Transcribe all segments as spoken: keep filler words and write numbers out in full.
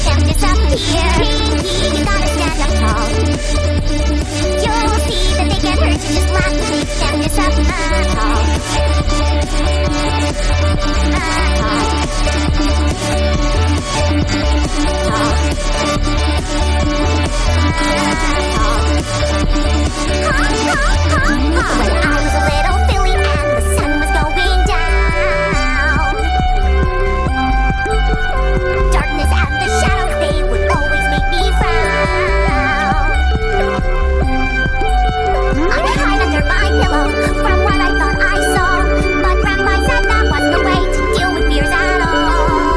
them disappear. Pinky, you gotta stand up tall. You'll see that they can't hurt you, just laugh and make them disappear. Tall. When I was a little filly and the sun was going down, darkness and the shadows, they would always make me frown. I would hide under my pillow from what I thought I saw, but Grandpa said that was the way to deal with fears at all.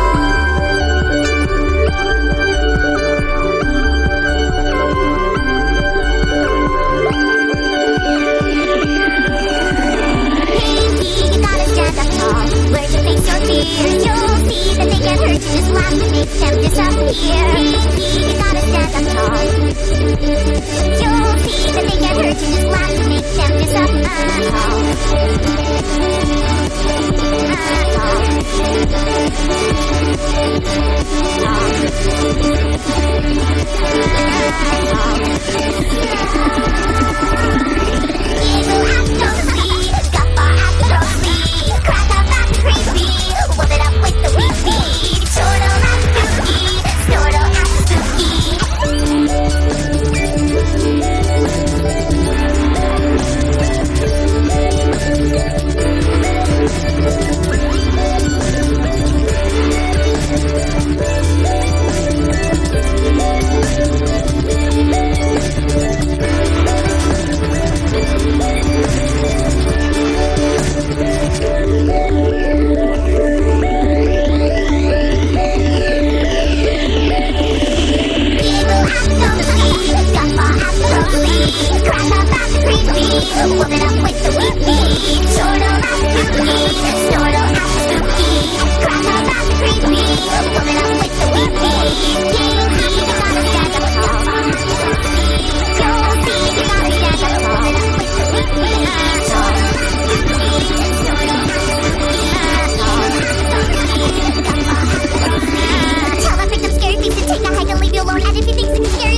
Learn to face your fears. You'll see that they can't hurt you, just laugh and make them disappear. Pinky, you gotta stand up tall. You'll see that they can't hurt you, just laugh and make them disappear. Evil has no sleep, Guffaw has no sleep, crack up at the creepy, whoop it up with the weepy, chortle at the spooky, snortle at the spooky. Whoop it up with the weepy, chortle at the spooky, snortle at the spooky, crack up at the creepy, whoop it up with the weepy. Pinky, you gotta stand up tall. You'll see, you gotta stand up tall. Whoop it up with the weepy, chortle at the spooky, snortle at the spooky, Tell that victim scary face to take a hike and leave you alone, and if he thinks it's scary,